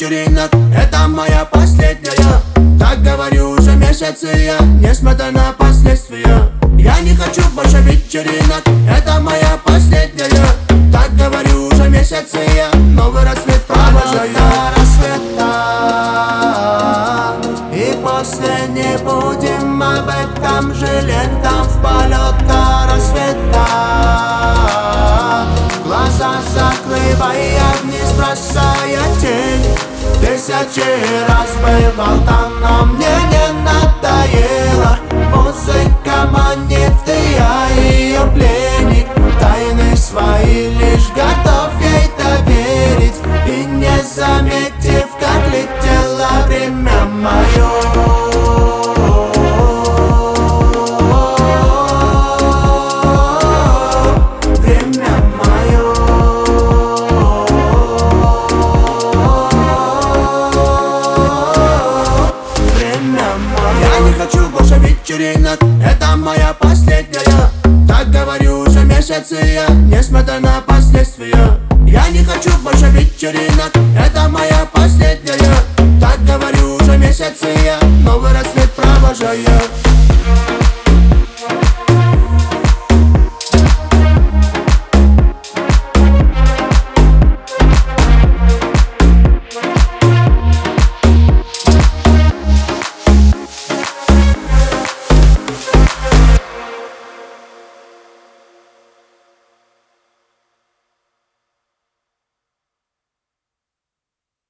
вечеринок, это моя последняя. Так говорю уже месяцы я, несмотря на последствия. Я не хочу больше вечеринок, это моя последняя. Так говорю уже месяцы я, новый рассвет провожаю. Рассвета, и после не будем об этом жалеть. Там в полет до рассвета, глаза закрывая вниз, бросая тень. Тысячи раз бывал там, но мне не надоело. Музыка манит, и я ее пленник. Тайны свои лишь готов ей доверить. И не заметив, как летело время мое. Я не хочу больше вечеринок, это моя последняя. Так говорю уже месяцы я, несмотря на последствия. Я не хочу больше вечеринок, это моя последняя. Так говорю уже месяцы я, новый рассвет провожаю.